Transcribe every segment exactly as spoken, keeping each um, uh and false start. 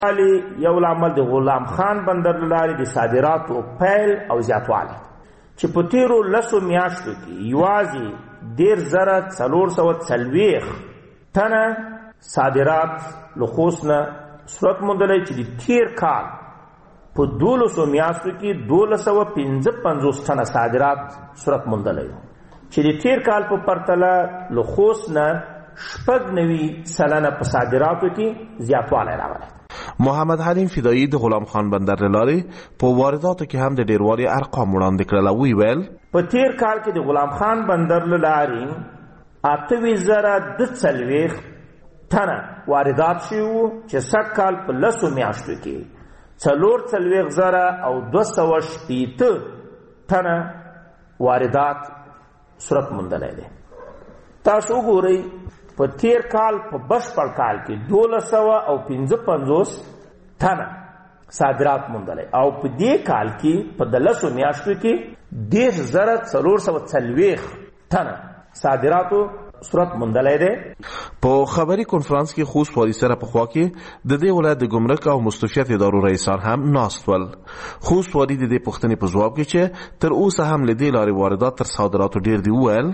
یو لامل د غلام خان بندر له لارې د صادراتو پیل او زیاتوالی چې په تیرو لسو میاشتو کې یوازې ډېر زره څلور سوه څلوېښت تنه صادرات له خوست نه صورت موندلی چې د تیر کال په دولسو میاشتو کې دولس سوه پنځه پنځوس تنه صادرات صورت موندلی و چې د تیر کال په پرتله له خوست نه شپږ نوي سلنه په صادراتو کې زیاتوالی راغلی. محمد حلیم فدایی د غلام خان بندر له لارې په وارداتو کې هم د ډیروالي ارقام وړاندې کړل او ویل په تیر کال کې د غلام خان بندر له لارې اته ویشت زره دوه څلوېښت تنه واردات شوي وو چې سږ کال په لسو میاشتو کې څلور څلوېښت زره او دوه سوه شپېته تنه واردات صورت موندلی دی. تاسو وګورئ په تیر کال په بشپړ کال کې دولس سوه او پنځه پنځوس تنه صادرات موندلی او په دې کال کې په د لسو میاشتو کې دېرش زره څلور سوه څلوېښت تنه صادراتو صورت موندلی دی. په خبري کنفرانس کې خوست والي سره په خوا کې د دې ولایت د ګمرک او مستوفیت ادارو رئیسان هم ناست ول. خوست والي د دې پوښتنې په ځواب کې چې تر اوسه هم له دې لارې واردات تر صادراتو ډېر دي وویل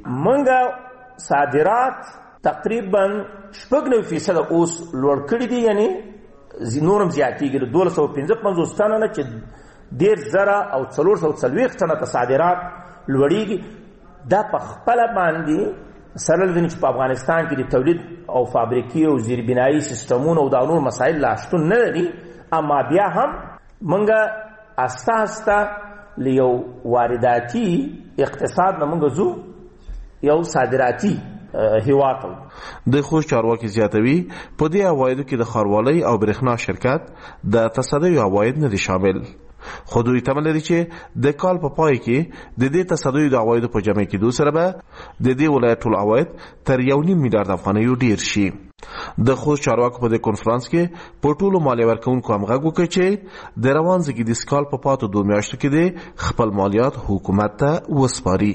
موږ صادرات تقریبا شپږ نوي فیصده اوس لوړ کړي دي، یعنی نورم زیاتېږي د دولس سوه پنځه پنځوس تنه نه چې دېرش زره او څلور سوه څلوېښت تنه ته صادرات لوړېږي. دا په خپله باندې سره له دې چې په افغانستان کې د تولید او فابریکې او زیربنایي سیستمونو او دا نور مسایل لا شتون نه لري، اما بیا هم موږ استه استه له یو وارداتي اقتصاد نه موږ ځو یو صادراتي هیواد. د خوست چارواکي زیاتوي په دې عوایدو کې د ښاروالۍ او برېښنا شرکت د تصدیو عواید نه دي شامل، خو دوی تمه لري چې د کال په پای کې د دې تصدیو د عوایدو په جمع کېدو سره به د دې ولایت ټول عواید تر یو نیم میلیارد افغانیو ډیر شي. د خوست چارواکو په دې کنفرانس کې په ټولو مالیه ورکوونکو هم غږ وکړ چې د روان زېږدیز کال په پاتو دوه میاشتو کې د خپل مالیات حکومت ته وسپاري.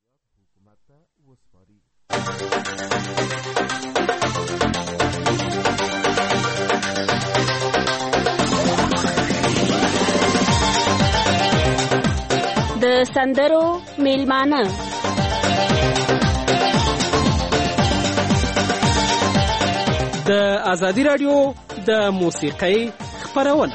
د سندرو میلمانه د ازادي رادیو د موسیقۍ خپرونه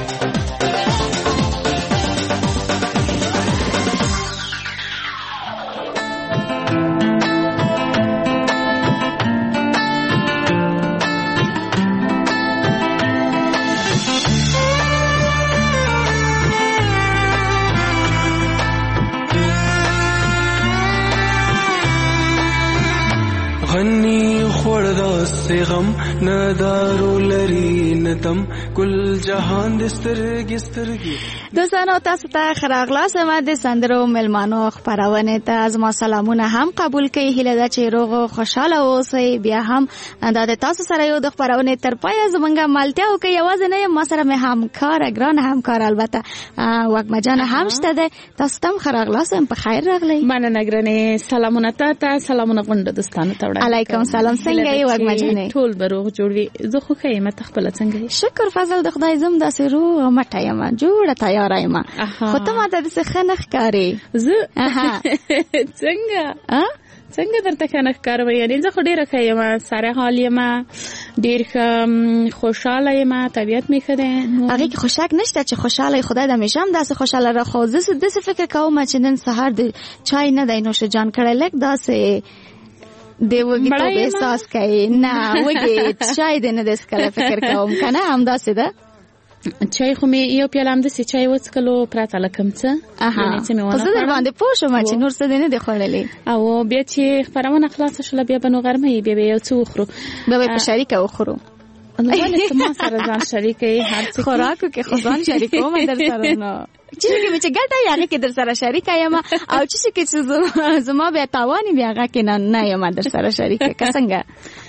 غم ندارو لري ندم ګل جهان د سترګې سترګې. دوستانو تاسو ته ښه راغلاست. ما د سندرو میلمانو خپرونې ته زما سلامونه هم قبول کړئ. هیله ده چې روغ او خوشحاله اوسئ. بیا هم دا د تاسو سره یو د خپرونې تر پایه زمونږ ملتیا وکړئ. یوازې نه یم، ما سره مې همکاره ګرانه همکار البته وږمه جانه هم شته دی. تاسو ته هم ښه راغلاست. په خیر راغلی. مننه ګرانې. سلامونه تا ته، سلامونه غونډه دوستانو ته وړاندې. علیکم سلام. څنګه یې وږمه جانې؟ ټول به روغ جوړ وي. زه خو ښه یم، ته خپله څنګه یې؟ شکر فضل د خدای. زم داسې روغ مټه یم، جوړه تیاره یم، خو ته ماته داسې ښه نه ښکارې. زه څنګه څنګه درته ښه نه ښکارم؟ یعنې زه خو ډېره ښه یم، سره حال یم، ډېر ښه خوشحاله یم، طبیعت مې ښه دی. هغې کې خو شک نشته چې خوشحاله خدای د همیشه هم داسې خوشحاله را. خو زه داسې فکر کوم چې نن سهار د چای نه دی نوش جان کړی، لږ داسې د وږیتوب احساس کوي. نه وږې چای دی نه دی څښلی، فکر کوم که نه همداسې ده. چای خو مې یو پیاله همداسې چای وڅښلو پرته له کوم څه. خو زه در باندې پوه شوم چې نور څه دی نه دی خوړلی. او بیا چې خپرونه خلاصه شوله بیا به نو غرمه بیا به یو څه وخورو، بیا به په شریکه وخورو. ولې ته ما سره ځان شریکه یې؟ هر څه خوراکو کې خو ځان شریکوم در سره. نه چیزې کې مې چې ګټه یې هغې کې در سره شریکه یم، او چیزې کې چې زما بیا تاوان وي هغه کې نه یم در سره شریکه. که څنګه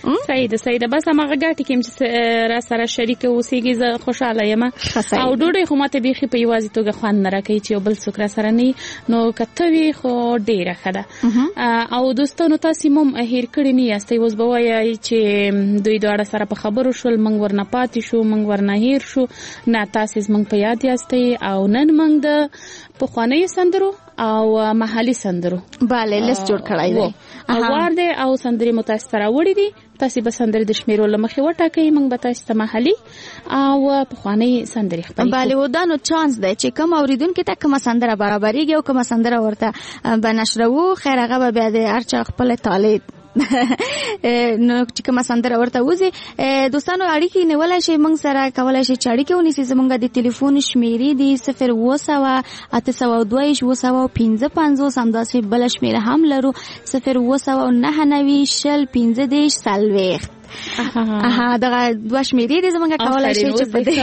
صحیح ده صحیح ده بس هغه ګټې کې چې را سره شریک اوسېږي زه خوشاله یم او ډوډۍ خو ماته بیخي په یوازې توګه خوند نه راکوي چې یو بل څوک را سره نه نو که ته وي خو ډېره ښه ده او دوستانو تاسې هم هېر کړي نه یاستئ اوس به وایئ چې دوی دواړه سره په خبرو شول موږ ورنه پاتې شو موږ ورنه هېر شو نه تاسې زموږ په یاد یاستئ او نن موږ د پخوانیو سندرو او محلي سندرو bale لیست جوړ کړی دی اوار دی او سندرې مو تاسو ته راوړي دي تاسې به سندرې د شمیرو له مخې وټاکئ موږ به تاسو ته محلي او پخوانۍ سندرې خپرې bale و دا نو چانس دی چې کوم اوریدونکي ته کومه سندره برابرېږي او کومه سندره ورته به نشروو خیر هغه به بیا د هر چا خپل طالب نو چې کومه سندره ورته وځي دوستانو اړیکې نیولای شي موږ سره کولای شي چې اړیکې ونیسي زموږ د ټلیفون شمیرې دي صفر اوه سوه اته سوه دوه ویشت اوه سوه پنځه پنځوس همداسې بله شمیره هم لرو صفر اوه سوه نهه نوي شل پنځه دېرش څلوېښت اها دغه دوه شمیرې دي زموږ کولای شي چې په دې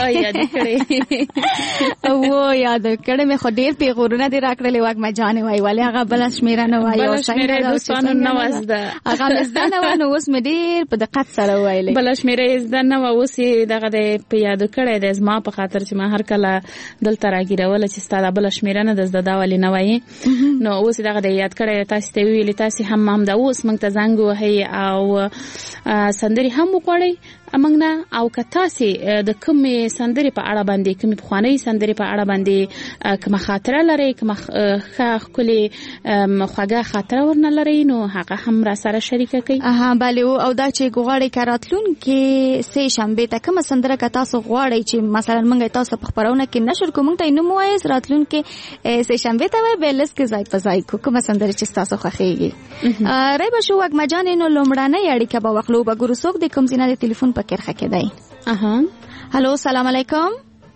او یاد کړه مې خو ډېر پیغورونه دي راکړلې واګما جانې وای ولې هغه بله شمیره نه وایي بله شمیره دوستانو نه وه زده هغه مې زده نه وه نو اوس مې ډېر په دقت سره وویلې بله شمیره یې زده نه وه اوس یې دغه دی په یادو کړی دی زما په خاطر چې ما هر کله دلته راګیروله چې ستا دا بله شمیره نه ده زده دا ولې نه وایي نو اوس یې دغه دی یاد کړی دی تاسې ته ویلې تاسې هم همدا اوس موږ ته زنګ ووهئ او سندرې هم وغواړئ موږ نه او که تاسې د کومې سندرې په اړه باندې کومې پخوانۍ سندرې په اړه باندې کومه خاطره لرئ کومه ښه ښکلې خوږه خاطره ورنه لرئ نو هغه هم را سره شریکه کړئ اها بلې او دا چې غواړئ که راتلونکې سې شنبې ته کومه سندره که تاسو غواړئ چې مثلا موږ تاسو په خپرونه کې نشر کوو موږ ته یې نوم ووایاست راتلونکې سې شنبې ته وایي بیا لیست کې ځای په ځای کړو کومه سندره چې ستاسو خوښېږي ریبه شو وږمه جانې نو لومړنۍ اړیکه به واخلو به ګورو څوک د کوم ځای نه د تلیفون په کرخه کې دی اها هلو سلام علیکم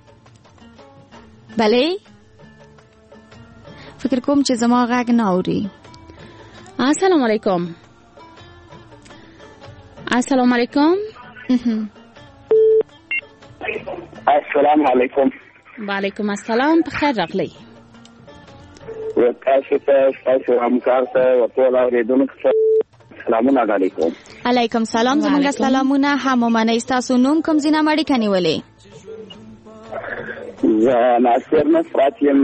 بله فکر کوم چې زما غږ نه اوري السلام علیکم السلام علیکم السلام علیکم وعلیکم السلام په خیر راغلی تاسو ته تاسو همکار ته ټول اوریدونکو سلامونه علیکم علیکم سلام زمونږ سلامونه هم ومنئ ستاسو نوم کوم ځای نه اړیکه نیولې زه ناصر نصرت یم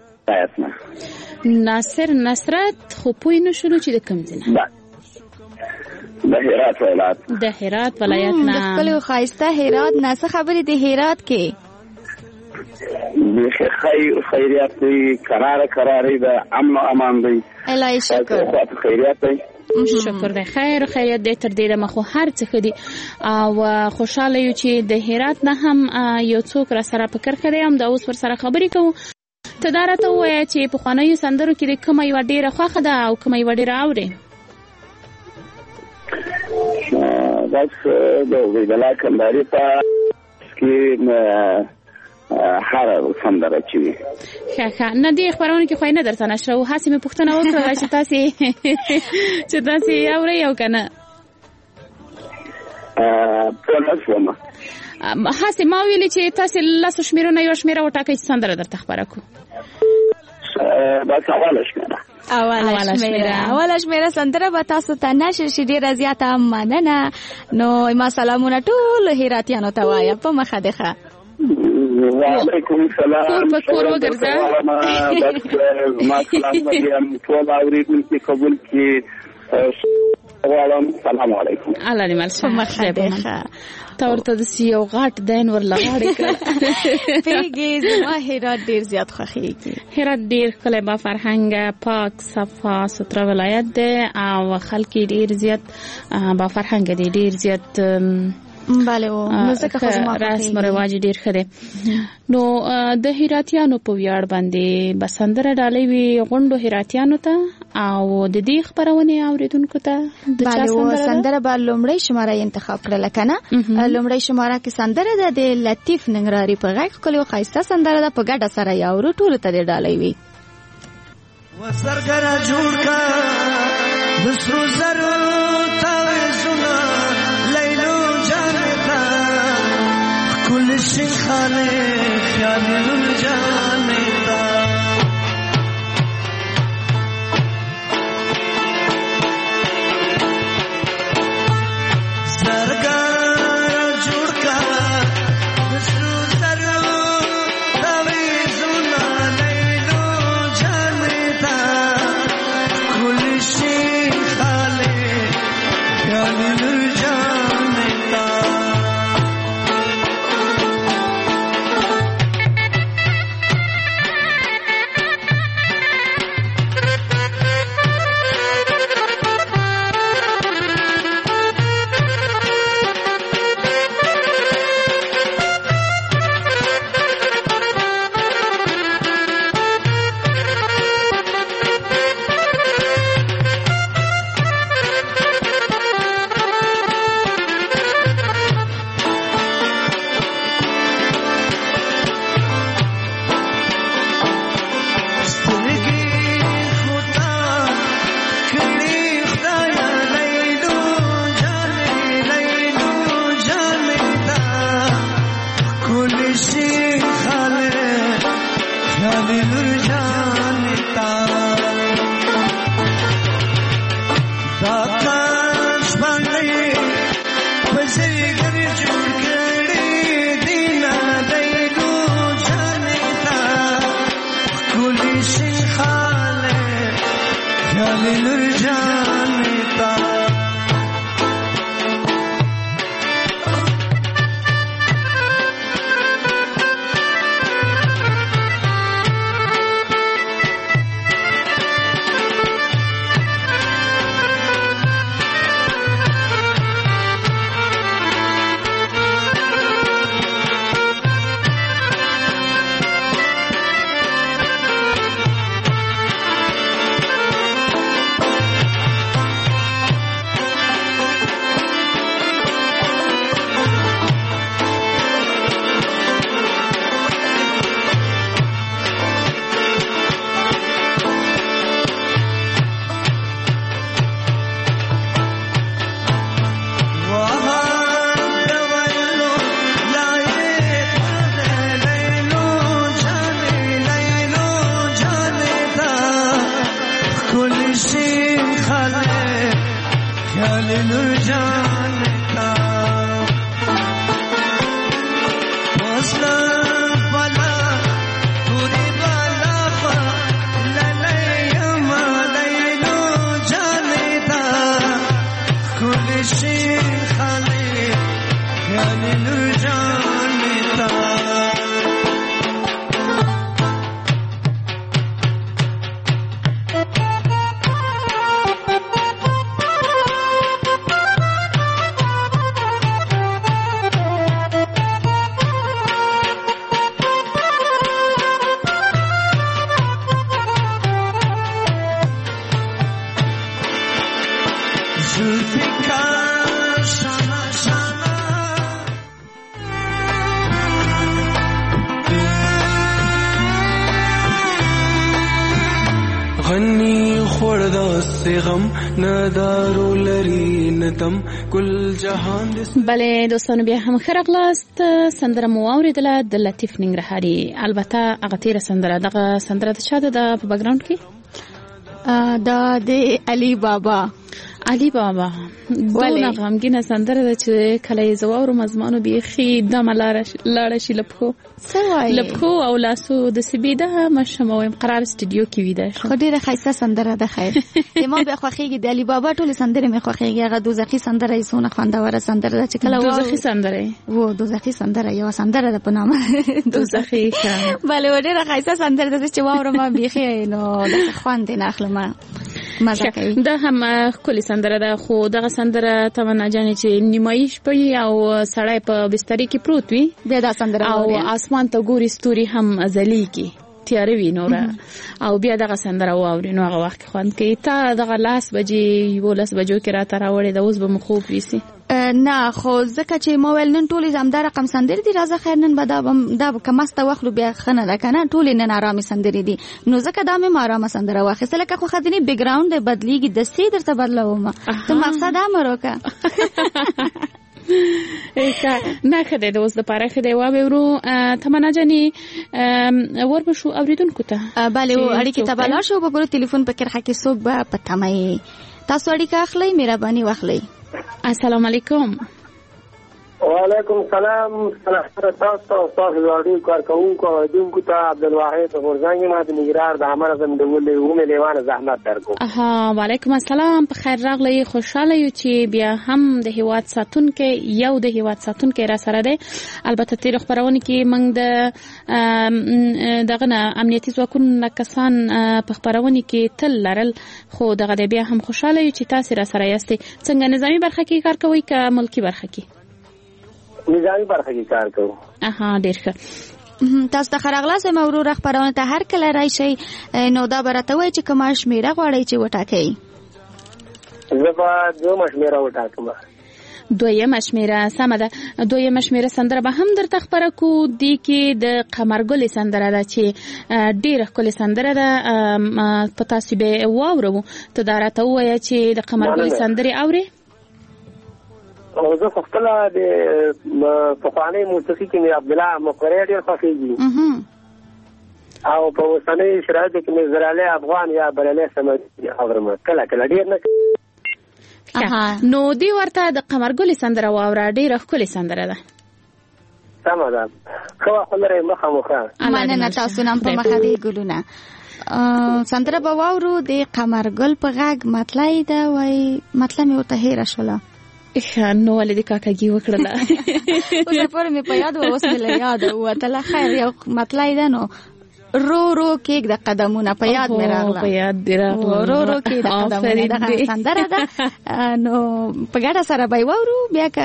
ناصر نصرت خو پوه نه شولو چې د کوم ځای نه د هرات ولایت د هرات ولایت نه د ښکلي ښایسته هرات نه څه خبرې د هرات کې بیخي خیر خیریت دی کراره کراره د امن و امان دی الهی شکر خیریت دی شکر دی خیر خیریت دی تر دې دمه خو هر څه ښه دي او خوشحاله یو چې د هرات نه هم یو څوک را سره په کرښه دی هم دا اوس ورسره خبرې کوو ته دا راته ووایه چې پخوانیو سندرو کې د کومه یوه ډېره خوښه ده او کومه یوه ډېره اورې بس د عبیدالله کندهاري په کې هر سندره چې وي ښه ښه نه دې خپرونه کې خو یې نه درته نشرو هسې مې پوښتنه وکړله چې تاسې چې تاسې اورئ او که نه پوه نه شومه هسې ما ویلې چې تاسې لسو شمېرو نه یوه شمېره وټاکئ چې سندره درته خپره کړو بس اوله شمېره اوله شمیره اوله شمیره سندره به تاسو ته نشر شي ډېره زیاته مننه نو ما سلامونه ټول هراتیانو ته وایم په مخه دی ښه وعلیکم السلام کور په کور وګرځه ما سلام وایم ټول اورېدونکي قبول کړي غواړم سلام علیکم الله دې مل شه په مخه دی ښه تا ورته داسې یو غټ دین ورله غاړې کړه پوهېږې زما هرات ډېر زیات خوښېږي هرات ډېر ښکلی با فرهنګه پاک صفا ستره ولایت دی او خلک یې ډېر زیات با فرهنګه دی ډېر زیات بله و نو ځکه خو زما رسم و رواج ډېر ښه دی نو د هراتیانو په ویاړ باندې به سندره ډالۍ وي غونډو هراتیانو ته او د دې خپرونې اورېدونکو ته بله و سندره به لومړۍ شماره یې انتخاب کړله که نه لومړۍ شماره کې سندره ده د لطیف ننګرهاري په غږ ښکلې و ښایسته سندره ده په ګډه سره یې اورو ټولو ته دې ډالۍ وي وسرګره جوړ کا د سرو زرو تاویزونه لیلو جانتا کل شیخانه خیالو جانتا کل سی خاله خیالی نور جانتا داکاش باندې پسې ګر جوړ کړي دینا دیلو جانتا کل سی خاله خیالی نور جانتا غني خوردا سغم ندارو لري ندم کل جهان بله دوستانو بیا هم ښه راغلاست. سندره مو واورېدله د لطیف ننګرهاري. البته هغه تېره سندره دغه سندره د چا ده په بګراونډ کې؟ دا د علي بابا. علي بابا دونه غمګینه سندره ده چې کله یې زه واورم زما بیخي دمه لاړه شي له پښو له پښو او لاسو داسې بېده مه شم وایم قرار سټډیو کې ویده شم. خو ډېره ښایسته سندره ده. خیر زما بیا خوښېږي د علي بابا ټولې سندرې مې خوښېږي. هغه دوزخي سندره یې څونه خوندوره سندره ده چې کله دوزخي سندره و دوزخي سندره یوه سندره ده په نامه دوزخي بله ډېره ښایسته سندره ده چې واورم بیخي نو داسې خوند یې نه اخلم مزه کوي. دا هم ښکلې سندره ده خو دغه سندره تمنا جانې چې نیمایي شپه او سړی په بسترې کې پروت وي بیا دا سندره او اسمان ته ګوري ستوري هم ځلیږي تیاره وي نوره او بیا دغه سندره واوري نو هغه وخت خوند کوي. تا دغه لاس بجې یولس بجو کې راته راوړې ده اوس به مو خوب ویسي؟ نه خو ځکه چې ما ویل نن ټولې همدا رقم سندرې دي راځه خیر نن به دا دا که مسته واخلو بیا ښه نه ده که نه ټولې نن ارامې سندرې دي نو ځکه دا مې ارامه سندره واخیسته لکه خو ښځینې بیکګراونډ دی بدلېږي دسې درته بدلوم ته مقصد هم وروکه نه ښه دی د اوس دپاره ښه دی واورو. تمنا جانې ور به شو اورېدونکو ته بلې اړیکې ته به لاړ شو به ګورو تلیفون په کرښه کې څوک به په تمه یې تاسو اړیکه اخلئ مهرباني واخلئ. السلام علیکم. وعلیکم السلام. سلام تاسو تاسو راډیو کارکونکو او دونکو ته عبدالواحد غورزنګ ما د نګرار د امر زم د ولې ومه لیوان زحمت درکو. اها وعلیکم السلام. په خیر راغلی. خوشاله یو چې بیا هم د هیواد ساتونکو یو د هیواد ساتونکو را سره دی. البته تیر خبرونه کې موږ د دغه امنیتي ځواکونو کسان په خبرونه کې تل لرل خو دغه بیا هم خوشاله یو چې تاسو را سره یاستئ. څنګه نظامی برخه کې کار کوئ که ملکی برخه کې؟ نظامی برخه کې کار کوو. اها ډېر ښه. تاسو ته ښه راغلاست. زما ورور خپرونه ته هر کله راشئ نو دا به راته وایي چې کومه شمېره غواړئ چې وټاکئ؟ زه به دویمه شمېره وټاکم. دویمه شمېره سمه ده. دویمه شمېره سندره به هم درته خپره کړو. دې کې د قمرګلې سندره ده چې ډېره ښکلې سندره ده په تاسو به واورو. ته دا راته ووایه چې د قمرګلې سندرې اورې؟ او زه خپل د پخوانی موسیقي کې مې عبدالله مقری ډېر خوښېږي او په اوسنۍ شرایطو کې مې زرالی افغان یا بریالی سمدي اورم کله کله ډېر نه. نو دی ورته د قمرګلې سندره واوره، ډېره ښکلې سندره ده. سمه ده، ښه وخت ولرئ، مخامخه. مننه، تاسو هم په مخه دی ګلونه. سندره به واورو د قمرګل په غږ مطلع ده، وای مطلع مې ورته هېره شوله. نو ولې د کاکاګي وکړله؟ اوس پورې مې په یاد وه، اوس مې له یاده ووتله. خیر، یو مطلع ده، نو رو رو کېږ د قدمونه په یاد مې راغله. په یاد دې راغله، رو رو کېږ د قدمونه، دغه سندره ده. نو په ګډه سره به یې واورو بیا که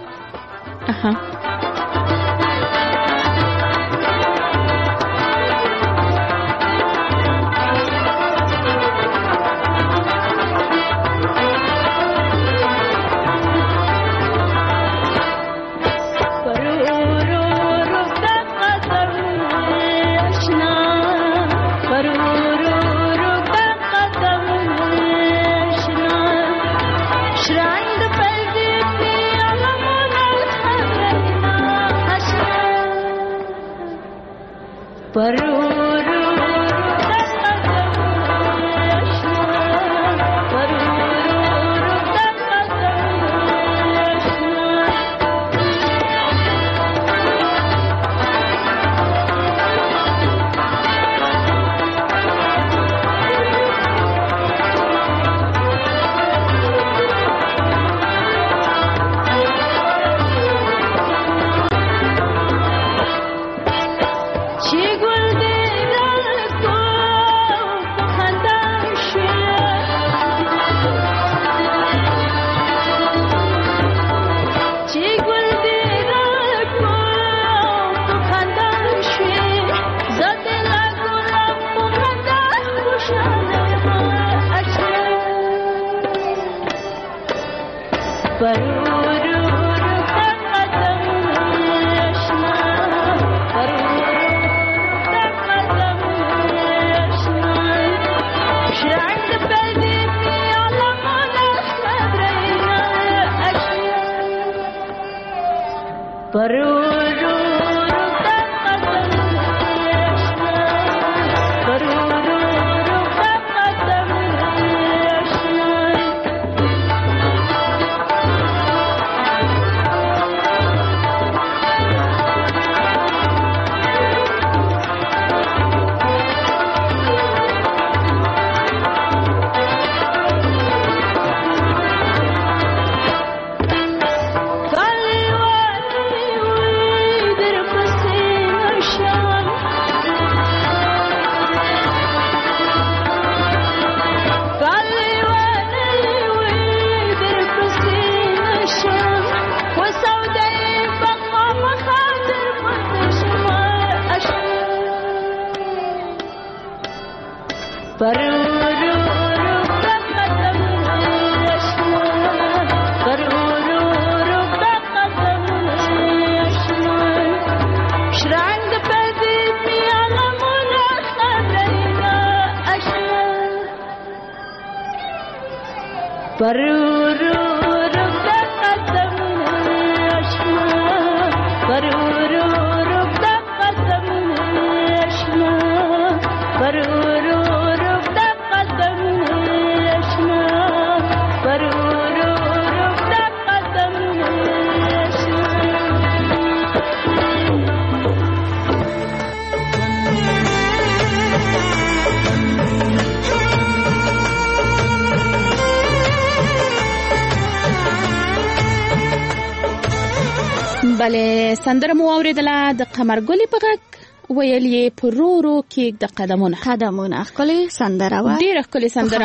بله سندره مو اوریدله د قمرګلې په غږ، ویل یې په رو رو کېږ د قدمونه. قدمونه ښکلې سندره وه، ډېره ښکلې سندره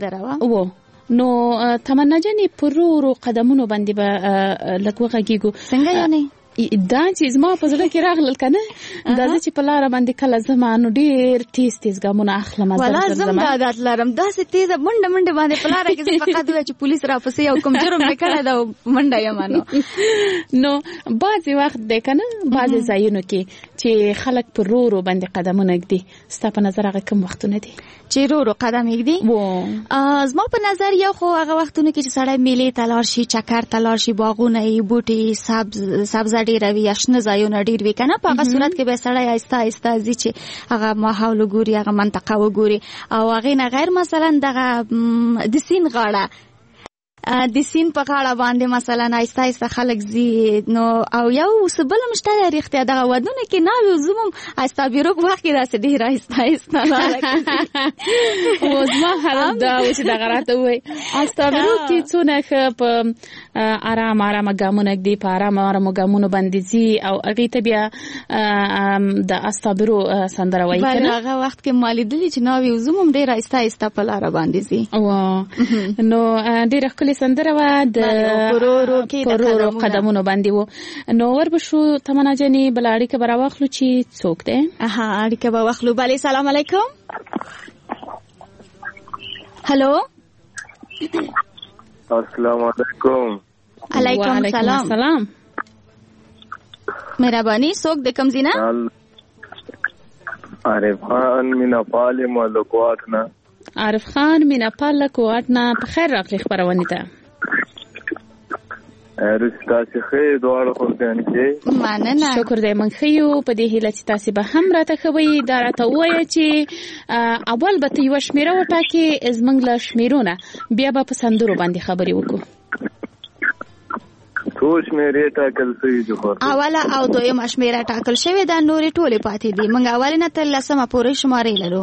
وه. نو تمنا جانې په رو رو قدمونو باندې به لږ وغږېږو. څنګه یعنې؟ دا چې زما په زړه کې راغلل کنه دا چې په لار باندې کله زمانو ډیر تیز تیز ګامونه اخلم ولا زم دا عادت لرم دا سه تیز منډه منډه باندې په لار کې فقط وای چې پولیس را پسې او کوم جرم وکړه دا منډه یمانو نو بعضی وخت د کنه بعضی ځایونو کې چې خلک پر رو رو باندې قدمونه ږدي ستا په نظر هغه کوم وختونه دي چې رو رو قدم ږدي و زما په نظر یو خو هغه وختونه کې چې سړی میلې تلار شي چکر تلار شي باغونه یې بوټي سبز سبز ډیر وي یاشنه ځایونه ډیر وي کنه په هغه صورت کې به سړی آیسته آیسته ځي چې هغه ماحول ګوري هغه منطقه وګوري او هغه نه غیر مثلا دغه د سین غاړه د سین په غاړه باندې مثلا آیسته آیسته خلک زی نو او یو سبل مشتری اړیخته دغه ودونه کې ناوي زموم آیسته بیرو په وخت کې راځي ډیر آیسته آیسته راځي او زما حالت دا و چې دغه راته وای آیسته بیرو کې څونه په آرام آرام ګامونه دی په آرام آرام ګامونه باندې زی او هغه ته بیا د استابرو سندره وای کنه هغه وخت کې مالیدلی چې ناوي زموم ډیر آیسته آیسته په لار باندې زی او نو ډیر خپل سندره و د پرورو کې پرورو قدمونو باندې وو نو ور بشو تمنا جنې بلاړی کې براوخلو چې څوک ده اها اړیکه به واخلو بله سلام علیکم هلو السلام علیکم علیکم السلام سلام مهرباني څوک د کوم زینا عارف خان مینا پال مالکواتنا عارف خان مینا پال کواتنا په خیر راغلی خبرونه ته ارستا چې دوړ خو ځانته مننه شکر دې من خيو په دې هیله چې تاسو به هم راته خوي دا راته وایي چې اول به یو شمیره وټاکي زمنګ لا شمیرونه بیا به په سندرو باندې خبري وکړو څو شمیرې ټاکل شوی دي خو اوله او دویمه شمیره ټاکل شوی دا نورې ټولې پاتې دي موږ اولینه تر لسمه پورې شمارې لرو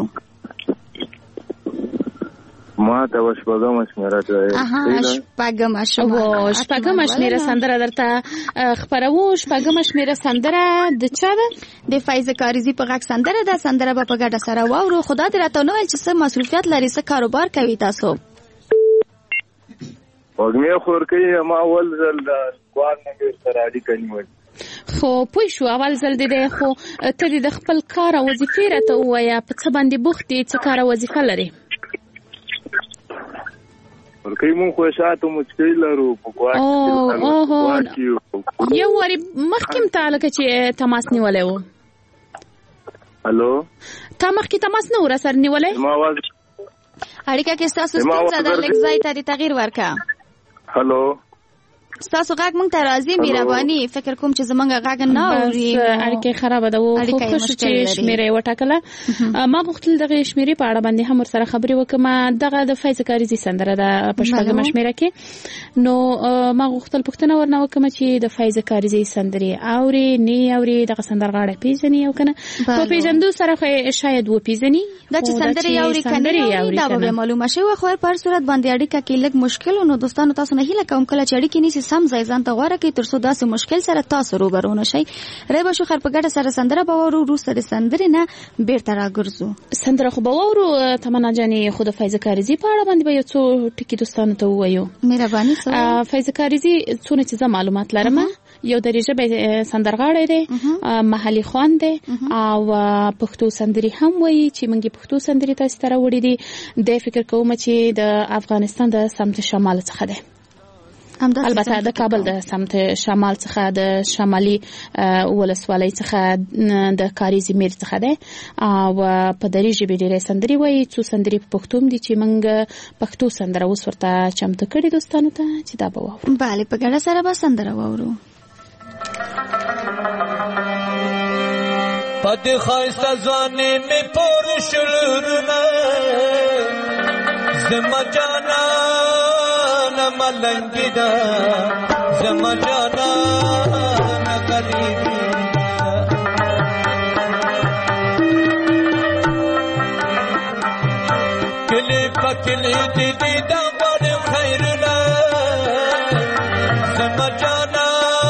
ما ته وشپګم شمیره ده اها شپګم شمیره او شپګم شمیره سندره درته خبرو شپګم شمیره سندره د چا ده د فایز کاریزی په غږ سندره ده سندره به په ګډه سره واورو خدا دې راته نو چې څه مصروفیت لري څه کاروبار کوي تاسو وګمه خور کوي ما اول ځل د کوار نه سره اړیکه نیول خو پوه شو اول ځل دې خو ته د خپل کار او وظیفې راته وایا په څه باندې بوخت دي څه کار او وظیفه لري ورکه مون خو شاته مشکل لرو په کوار کې یو وری مخکم تعالی چې تماس نیولې و الو تا مخکې تماس نه ور سره نیولې ما आवाज اړیکه کې تاسو ستاسو د لګ ځای ته تغییر ورکا هالو تاسو غږ مونږ ته راځي مهرباني فکر کوم چې زمونږ غږ نه اوري اړیکه خراب ده وو خو چې شمیره وټاکله ما غوښتل دغه شمیره په اړه باندې هم سره خبرې وکم دغه د فایز کاریزی سندره د پښتګم شمیره کې نو ما غوښتل پښتنه ورنه وکم چې د فایز کاریزی سندري اوري نه اوري دغه سندرغاړه پیژني او کنه په پیژندو سره شاید و پیژني دا چې سندري اوري کنه دا به معلومه شي خو په هر صورت باندې اړیکه کې لږ مشکل نو دوستانو تاسو نه هیله کوم کله چې اړیکه نيسي سم ځای ځان ته غوړه کې تر څو داسې مشکل سره تاسو روبرونه شي ریبه شو خر په ګډه سره سندره باورو رو سره سندره نه بیرته راګرځو سندره خو باورو تمنا جاني خود فایز کاریزی په اړه باندې به یو څو ټکی دوستانو ته وایو مهرباني سره فایز کاریزی څونه چې معلومات لرم یو د ریجه سندرغاړی دی محلي خوان دی او پښتو سندري هم وایي چې موږ پښتو سندري تاسو ته راوړي دي د فکر کوم چې د افغانستان د سمت شمال څخه دی البته د کابل د سمت شمال څخه د شمالي ولسوالۍ څخه د کاریزي میر څخه ده او په دری ژبې ډېرې سندري وایي څو سندري په پښتو دي چې موږ پښتو سندره اوس ورته چمتو کړي دوستانو ته چې دا به واورو bale په ګډه سره به سندره واورو پد خایسته ځواني می پور شلورنا زما جانا ملنگی دا زما جانا نقریبی کلی پکلی دی دی دا بارم خیرنا زما جانا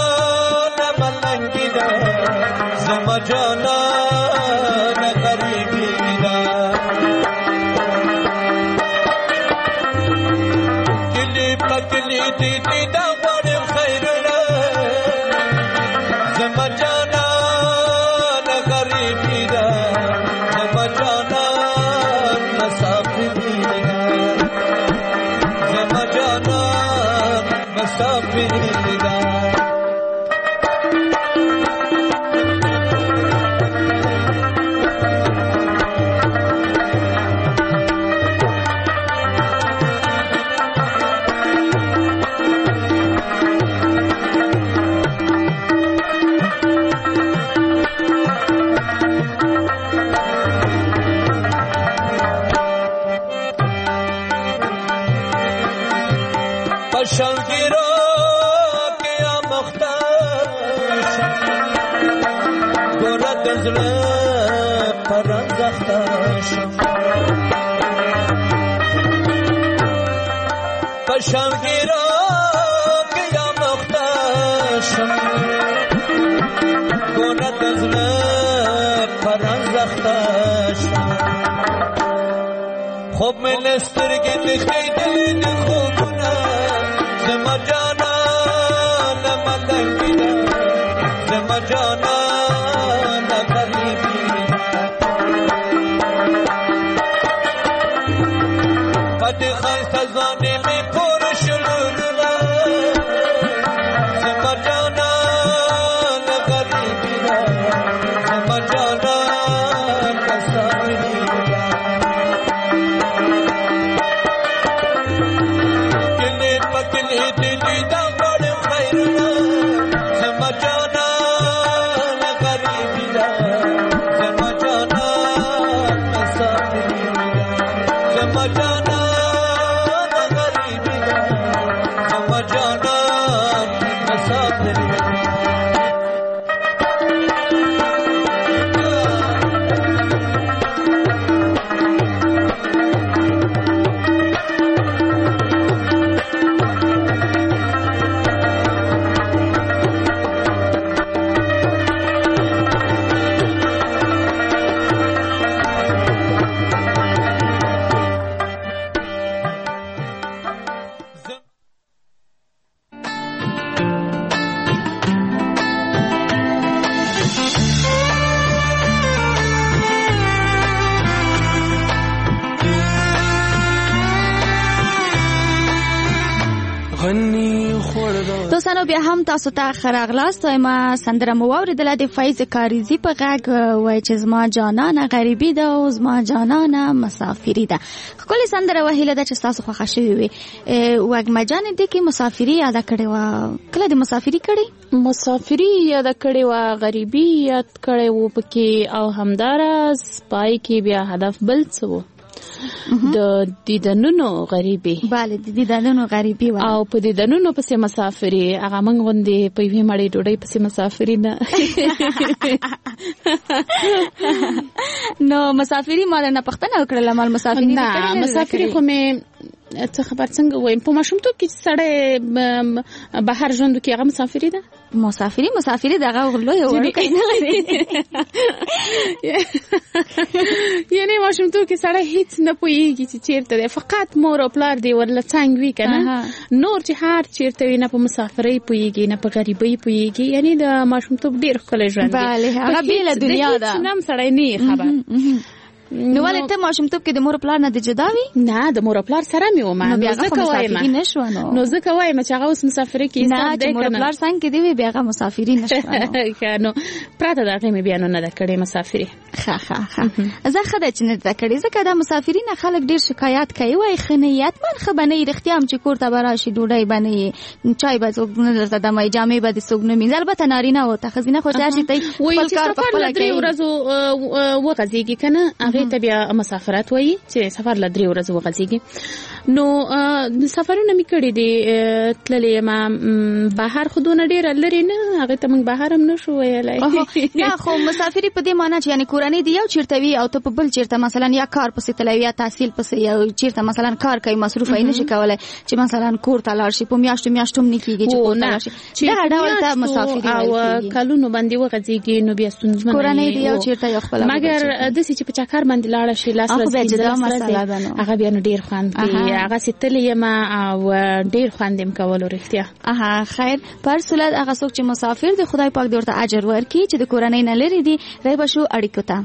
ملنگی دا زما جانا نقریبی دا پکلی دی دی دا غوارم خیرنا مسافری دا شلگیرو کیا مختار گورد ازل پرند اختاش شلگیرو کیا مختار گورد ازل پرند اختاش خوب میں نسترگی دخیدین خوبنا زما جانا نما دنگینا زما جانا نغریبینا قد خیست زانی می پرشلونا زما جانا نغریبینا زما جانا نسافرینا دوستانو بیا هم تاسو ته ښه راغلاست. ما سندره مو واورېدله د فیض کاریزي په غږ، وایي چې زما جانانه غریبي ده او زما جانانه مسافري ده. ښکلې سندره وه، هیله ده چې ستاسو خوښه شوې وي. وږمه جانې دې کې مسافري یاده کړې وه، کله د مسافري کړې؟ مسافري یاده کړې وه، غریبي یاد کړی و پکې، او همداراز پای کې بیا هدف بل څه و، د دیدنونو غریبي. بله، د دیدنونو غریبي و، او په دیدنونو پسې مسافري. هغه موږ غوندې په یوې مړۍ ډوډۍ پسې مسافري نه. نو مسافري ما نه پوښتنه وکړله، مال مسافري نه مسافري خو مې څه خبر څنګه وایم، په ماشومتوب کې چې سړی بهر ژوند وکړي هغه مسافري ده. مسافري مسافري دغه لویه وړوکی نه لري. یعنې ماشومتوب کې سړی هیڅ نه پوهېږي چې چېرته دی، فقط مور او پلار دی ورله څنګ وي که نه، نور چې هر چېرته وي نه په مسافرۍ پوهېږي نه په غریبۍ پوهېږي. یعنې د ماشومتوب ډېر ښکلی ژوند دی. بله، هغه بېله دنیا ده، هیڅ نه هم سړی نه خبر. نو ولې ته ماشومتوب کې د مور پلار نه د جدا وي؟ نه، د مور پلار سره مې وم. نو بیا هغه مسافري نه شوه. نو نو ځکه وایم چې هغه اوس مسافري کې نه، چې مور پلار څنګ کې دی وي بیا هغه مسافري نه شوه. نو پرته د هغې مې بیا نو نه ده کړې مسافري. ښه ښه ښه زه ښه ده چې نه ده کړې، ځکه دا مسافري نه خلک ډېر شکایت کوي، وایي ښه نه یي، حتما ښه به نه یي. رښتیا هم چې کور ته به راشي ډوډۍ به نه یي، چای به څوک نه درته دموي، جامې به دې څوک نه مینځي. البته نارینه و ته ښځینه خو چې هر شي ته خپل کار په خپله کوي. درې ورځو وغځېږي که نه، هغې ته بیا مسافرت وایي چې سفر له درې ورځو وغځېږي. نو سفرونه مې کړي دي، تللې یم بهر، خو دونه ډېره لرې نه، هغې ته موږ بهر هم نه شو ویلی. نه خو مسافري په دې معنا چې یعنې کورنۍ دې یو چېرته وي او ته په بل چېرته مثلا یا کار پسې تللی یا تحصیل پسې یو چېرته مثلا کار کوي، مصروف یې نه شي کولی چې مثلا کور ته لاړ شي. په میاشتو میاشتو هم نه کېږي چې کور ته لاړ شي. دغه ډول ته مسافري ویل کېږي. او کلونو باندې وغځېږي نو بیا ستونزمنه وي. کورنۍ دې یو چېرته یو خپله، مګر داسې چې په چکر باندې لاړه شي لاس ورځ هغه بیا نو ډېر خوند کوي. هغسې تللی یم او ډېر خوند یم کولو رښتیا. اها خیر، په هر صورت هغه څوک چې مسافر دی خدای پاک دې ورته اجر ورکړي، چې د کورنۍ نه لرې دي. رای به شو اړیکو ته.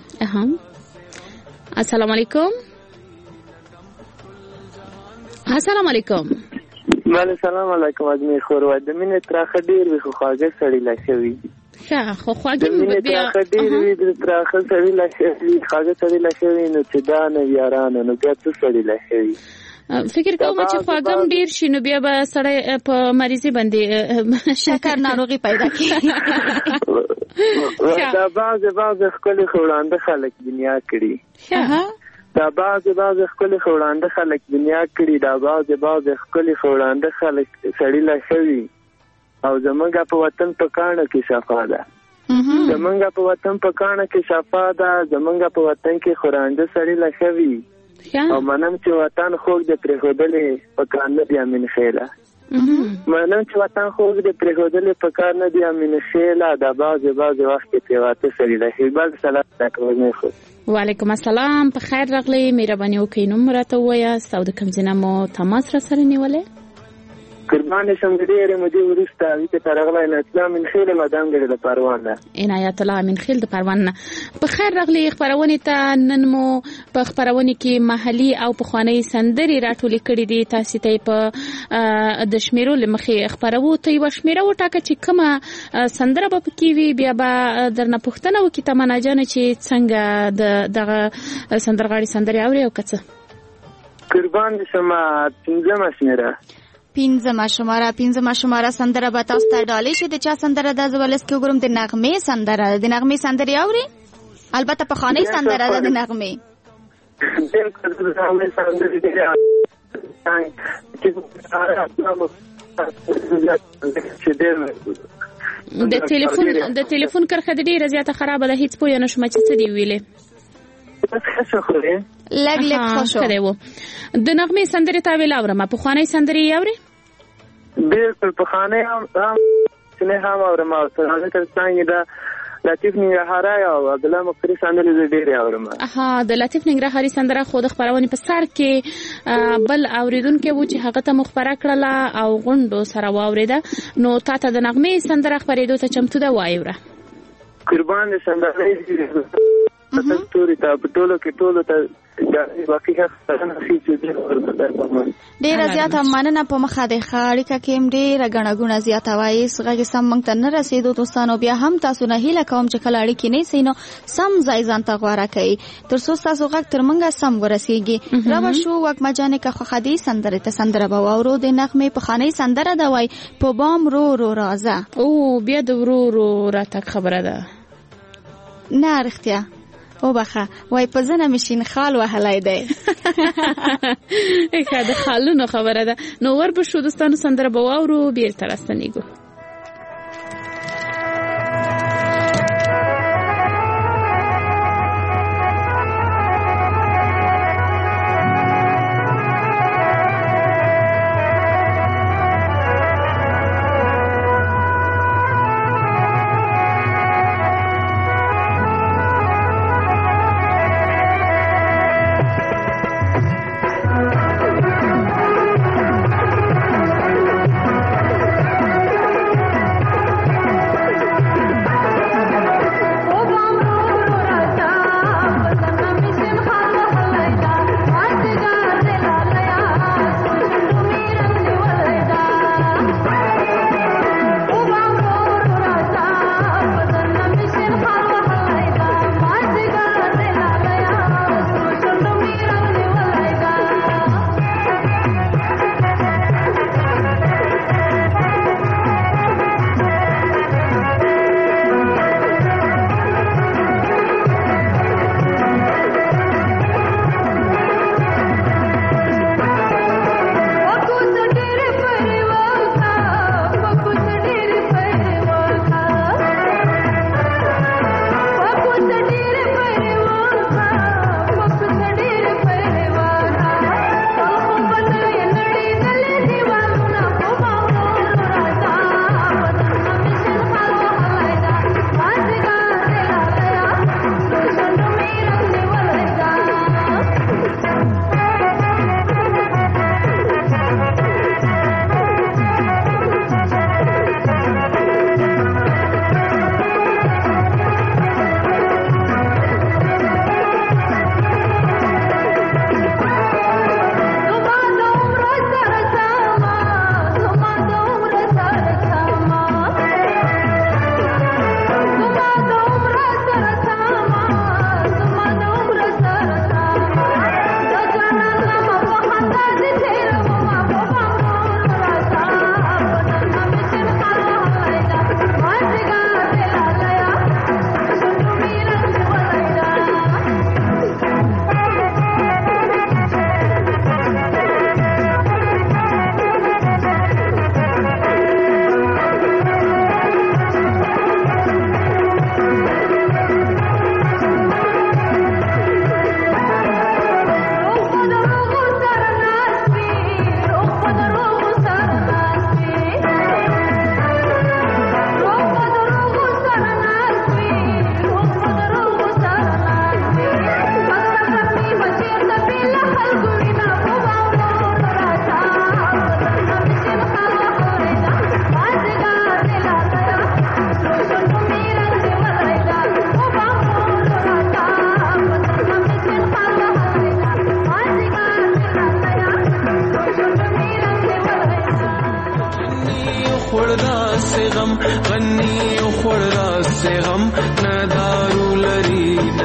السلام علیکم. السلام علیکم. بله سلام علیکم اجمیر خور وای د مینې تراخه ډیر وي خو خواږه سړی لا شوی ښه خو د خواږه مینې بیا تراخه ډیر وي د تراخه سړی لا شوی خواږه سړی لا شوی نو چې دا نه یارانه نو بیا څه سړی لا شوی فکر کوم چې خواږه ډیر شي نو بیا به سړی په مریضي باندې شکر ناروغي پیدا کړي. دا بعض بعض خپل خوړانده خلک دنیا کړي دا بعض بعض خپل خوړانده خلک دنیا کړي دا بعض بعض خپل خوړانده خلک سړی لا شوی او زمونږ په وطن په کانه کې شفا ده زمونږ په وطن په کانه کې شفا ده زمونږ په وطن کې خوړانده سړی لا شوی او منم چې وطن خوږ د پرېښودلې په کار نه دی امین خیله منم چې وطن خوږ د پرېښودلې په کار نه دی امین خیله دا بعضې بعضې وخت کې پرېواته سړي لا شوي بل سلام علیکم خو وعلیکم السلام په خیر راغلی مهرباني وکړئ نوم راته ووایاست او د کوم ځای نه مو تماس را سره نیولی قربان شم د ډېرې مودې وروسته ویته ته راغلی نسلا من خیل مدام ګډې د پروان نه عنایت الله من خیل د پروان نه په خیر راغلی خپرونې ته نن مو په خپرونې کې محلي او پخوانۍ سندرې راټولې کړې دي تاسې ته په د شمیرو له مخې خپرو ته یوه شمیره وټاکه چې کومه سندره به پکې وي بیا به درنه پوښتنه وکړي تمنا جانه چې څنګه د دغه سندرغاړي سندرې اوري او که څه قربان شم پنځمه شمیره پینځمه شماره پینځمه شماره سندره به تاسو ته ډالۍ شي د چا سندره ده زه ولس کې وګورم د نغمې سندره د نغمې سندرې اوري البته پخوانۍ سندره ده د نغمې د ټلیفون د ټلیفون کرښه ډیره زیاته خرابه ده هیڅ پوه نه شوم چې څه دی ویلې لږ لږ ښه شو د نغمې سندرې تا ویل اورم پخوانۍ سندرې یې اورې بلکل پخوانۍ هم هم اورم او سندرې تر څنګ ده لطیف ننګرهاري او عبدالله مقری سندرې زه ډېرې اورم ها د لطیف ننګرهاري سندره خو د خپرونې په سر کې بل اورېدونکی و چې هغه ته مو خپره کړله او غونډو سره واورېده نو تا ته د نغمې سندره خپرېدو ته چمتو ده وایوره قربان د سندرې ستوري ته په ټولو کې ټولو ته ډیره زیاته مننه په مخه د اړیکه کې ډیره ګڼه ګوڼه زیاته وایي غږ سم موږ ته نه رسېدو دوستانو بیا هم تاسو نه هیله کوم چې کله اړیکې نیسئ نو سم ځای ځان ته غوره کوئ تر څو ستاسو غږ تر موږ سم ورسېږي رابه شو وږمه جانې که خوښه دې سندرې ته سندره به واورو د نغمې پخوانۍ سندره ده وایي په بام رو رو راځه او بیا د ورو ورو راتګ خبره ده نه رښتیا وبخه وای په زنه مشین خال وهلای دی ښه د خالونو خبره ده نو ور به شو دوستانو سندره به واورو بیرته راستنیږو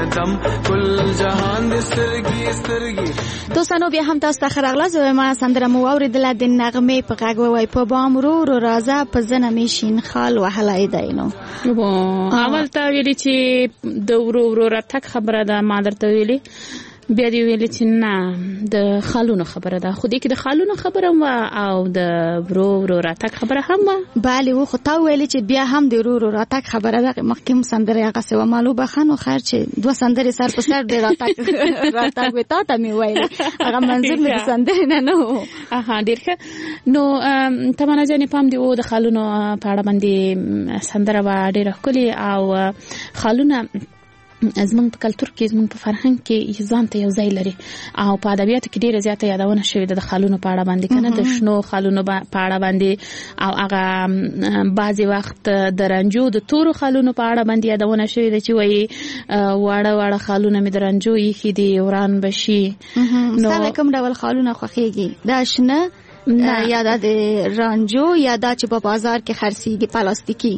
نتم کل جهان د سترګي سترګي. دوستانو بیا هم تاسو ته ښه راغلاست. ما سندره مو واورېدله د نغمې په غږ ووایي په بام ورو ورو راځه په زنه مې شین خال وهلی دی. نو اول ته ویلي چې د ورو ورو راتګ خبره ده، ما درته ویلي، بیا دې ویلي چې نه د خالونو خبره ده، خو دې کې د خالونو خبره هم او د ورو ورو راتګ خبره هم وه. بله و، خو تا ویلي چې بیا هم د ورو ورو راتګ خبره ده. مخکې هم سندرې هغسې وه، مالو بخښه نو خیر چې دوه سندرې سر په سر د راتګ راتګ وې تا ته مې ویلې، هغه منظور مې د سندرې نه نه و. اها ډېر ښه. نو تمنا جانې پام دې و د خالونو په اړه باندې سندره وه ډېره ښکلې، او خالونه زمونږ په کلتور کې زمونږ په فرهنګ کې ځان ته یو ځای لري، او په ادبیاتو کې ډېره زیاته یادونه شوې ده د خالونو په اړه باندې، کنه د شنو خالونو په اړه باندې، او هغه بعضې وخت د رنجو د تورو خالونو په اړه باندې یادونه شوې ده چې وایي واړه واړه خالونه مې د رنجو ایښي دي وران به شي. ستا کوم ډول خالونه خوښېږي؟ دا شنه یا دا د رانجو یا دا چې په بازار کې خرڅېږي پلاستیکي؟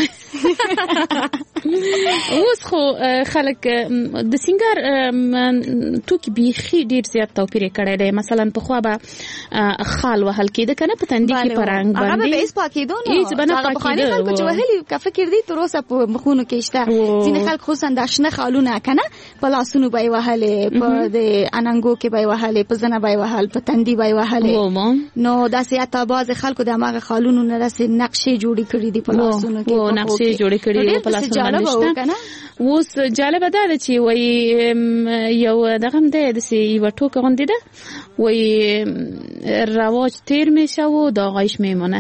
اوس خو خلک د سینګار توکي بیخي ډېر زیات توپیر یې کړی دی. مثلا پخوا به خال وهل کېده که نه په تندي کې په رنګ باندې، هغه به هېڅ پاکېدو نه، هغه پخواني خلکو چې وهلي که فکر دی تر اوسه په مخونو کې شته. ځینې خلک خصوصا دا شنه خالونه که نه په لاسونو به یې وهلې، په د اننګو کې به یې وهلې، په زنه به یې وهل، په تندي به یې وهلې. نو داسې حتی بعضې خلکو د هماغه خالونو نه داسې نقشې جوړې کړي دي په لاسونو کې، نقشې جوړې کړي دي په لاسونو باندې شته. اوس جالبه دا ده چې وایي یو دغه هم دی داسې یوه ټوکه غوندې ده، وایي رواج تیر می شه و داغایش میمونه.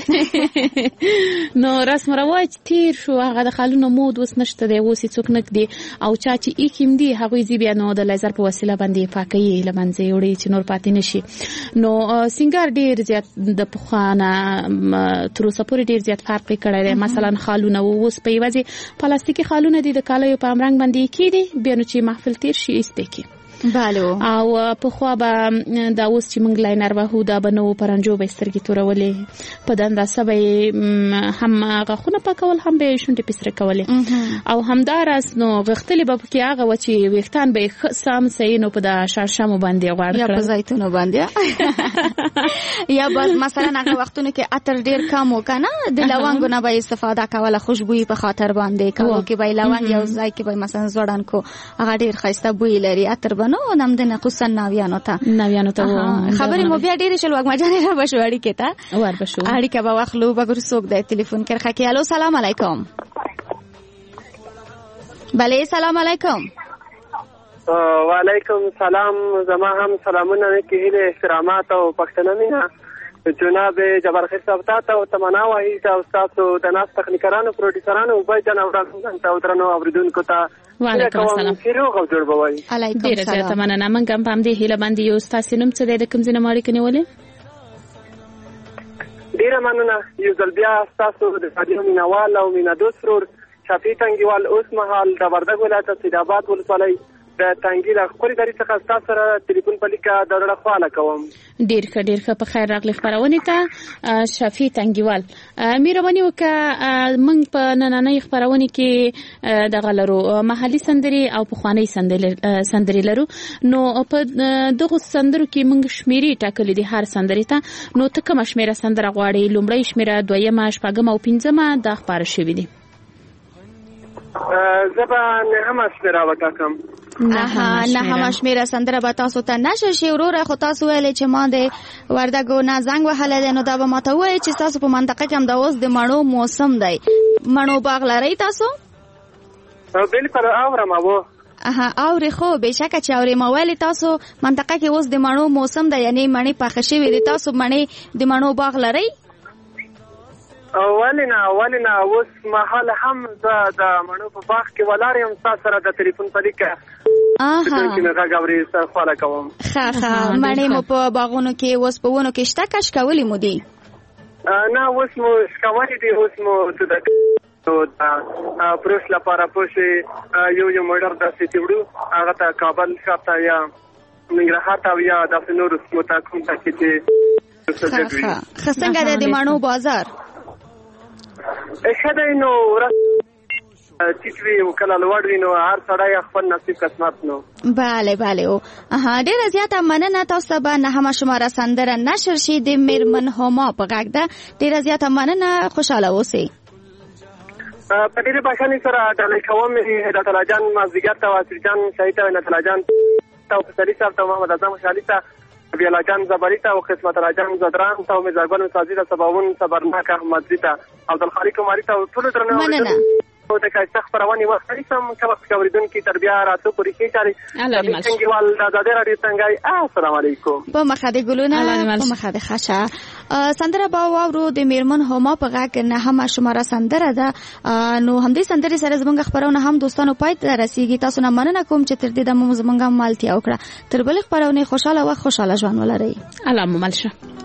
نو رسم رواج تیر شو، هغه د خالونو مود اوس نشته دی، اوس هیڅوک نه ږدي، او چا چې ایښي هم دي هغوی ځي بیا نو د لیزر په وسیله باندې پاکوي، له منځه یې وړي چې نور پاتې نه شي. نو سینګار ډېر زیات د پخوا نه تر اوسه پورې ډېر زیات فرق یې کړی دی. مثلا خالونه اوس په یوازې پلاستیکي خالونه دي د کالیو په همرنګ باندې یې کېدي، بیا نو چې محفل تیر شي ایسته کړي. بله. او پخوا به دا اوس چې موږ لاینر وهو دا به نه و، په رنجو به یې سترګې تورولې، په دنداسه به یې هم غاښونه پاکول، هم به یې شونډې پسرې کولې، او همداراز نو غښتلې به پکې هغه وه چې ویښتان به یې ښه سم صحیح نو په د شړشمو باندې غوړ کړل، یا په زیتونو باندې، یا به مثلا هغه وختونو کې عطر ډېر کم و که نه، د لونګو نه به یې استفاده کوله خوشبویي په خاطر باندې، کالو کې به یې لونګ یو ځای کې به یې مثلا ځوړند کو، هغه ډېر ښایسته بوی لري، عطر به نو نمدنه خصوصا ناویانو ته ناویانو ته خبرې مو بیا ډېرې شول، وږمه جانې را به شو اړیکې ته ور به شو، اړیکه به واخلو. بګور څوک دی تلیفون کرښه کې؟ الو سلام علیکم. بله سلام علیکم. وعلیکم سلام. زما هم سلامونه کې هیله احترامات او پښتنه مینه جناب جبار خیر صاحب ته او تمنا وایي او تاسو د ناس تخنیکرانو پروډوسرانو او بای جن اوران ته درنو اوریدونکو ته وعلیکم السلام. خیرو غو جوړ بوي. علیکم السلام. ډیره زیاته مننه. من هم پام دې هیله باندې یو تاسو نوم څه دی د کوم ځای نه ماړی کني ولې؟ ډیره مننه. یو ځل بیا تاسو د فاضل مینوال او مینا دوست فرور شفیع تنګیوال اوس مهال د وردګ ولایت سیدآباد ولسوالۍ د تنګي د خوري دری څخه تاسو سره ټلیفون په لیکه د ډېر خواله کوم. ډیر ښه ډیر ښه په خیر راغلی خبرونه ته شفیع تنګیوال. مېرمنې وکړه موږ په نننۍ خبرونه کې د غلرو محلي سندري او پخوانی سندري لرو، نو په دغه سندرو کې موږ شمیرې ټاکلې دي هر سندري ته، نو ته کوم شمیره سندره غواړې؟ لومړی شمیره، دویمه، شپږمه او پنځمه دا خبره شوې دي. زبا نه هم شمیره وټاکم. نه نه هم شمیره سندره به تاسو ته نشه شي وروره، خو تاسو ویلې چې ما د وردګو نه زنګ وهلی دی، نو دا به ماته ووایي چې تاسو په منطقه کې هم دا اوس د مڼو موسم دی. مڼو باغ لرئ تاسو؟ بلکل اورم او اها اورې خو بېشکه چې اورې ما ویلې تاسو منطقه کې اوس د مڼو موسم دی، یعنې مڼې پخې شوې دي. تاسو مڼې د مڼو باغ لرئ؟ ولینه ولینه اوس مهال هم زه د مڼو په باغ کې ولاړ یم، تاسو سره د ټلیفون په لیکه اها چې غږ اورې سره خواله کوم. ښه ښه. مڼې مو په باغونو کې اوس په ونو کې شته کش کولې مو دي؟ نه اوس مو شکولې دي، اوس مو د پروس لپاره پوښي یو یو موټر داسې تیوړو هغه ته کابل شاته یا ننګرهار ته یا داسې نورو سیمو ته کوم ته کې چې ښه. څنګه دی د مڼو بازار؟ ښه دی. نو ټیټ وي او کله لوړ وي، نو هر سړی خپل نصیب قسمت نو. بله بله او ډېره زیاته مننه. تاسو به نهمه شماره سندره نشر شي د میرمن هما په غږ ده. ډېره زیاته مننه، خوشحاله اوسئ. په ډېرې بښنې سره ډالۍ کوم هدایت الله جان مازدیګر ته، واسر جان شهید ته، عنایت الله جان ته، پسري صاحب ته، محمد اعظم خوشحالي ته، ربیع الله جان زبري ته، او قسمت الله جان زدران ته، او میرزاګل مساجد ته، سباون صبرناک احمدزي ته، عبدالخالق عمري ته، ټولو درنو مننه. او د کایسته خپرونې وخت سم که وخت اوریدونکي تر بیا راتلو پورې ښې چارې څنګهوال د ازادۍ راډیو څنګه. السلام علیکم. په مخه د ګلونه، په مخه د خشه سندره به واورو د میرمن هما په غږ نهمه شماره سندره ده. نو همدې سندرې سره زموږ خپرونه هم دوستانو پای ته رسیږي. تاسو نه مننه کوم چې تر دې دمه زموږ مالتیا وکړه. تر بلې خپرونې خوشاله وخت، خوشاله ژوند ولرئ. الله مو مل شه.